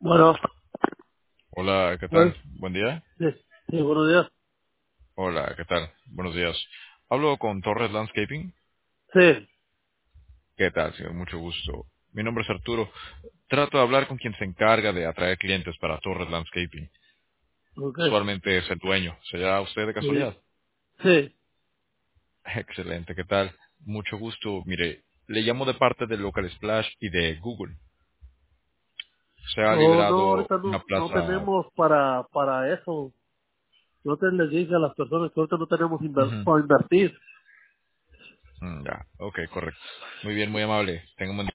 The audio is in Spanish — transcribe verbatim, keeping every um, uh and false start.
Bueno, Hola, ¿qué pues, tal? Buen día. sí, sí, buenos días. Hola, ¿qué tal? Buenos días. Hablo con Torres Landscaping. Sí, ¿Qué tal, señor? Mucho gusto. Mi nombre es Arturo. Trato de hablar con quien se encarga de atraer clientes para Torres Landscaping. ok, Usualmente es el dueño. ¿Será usted de sí, casualidad? sí. Excelente, ¿qué tal? Mucho gusto. Mire, le llamo de parte de Local Splash y de Google. Se ha Oh, no, liberado ahorita una no, no plaza. tenemos para, para eso. Yo te les dije a las personas que ahorita no tenemos inver- Ujú. para invertir. Mm, ya, ok, correcto. Muy bien, muy amable. Tenga un buen día.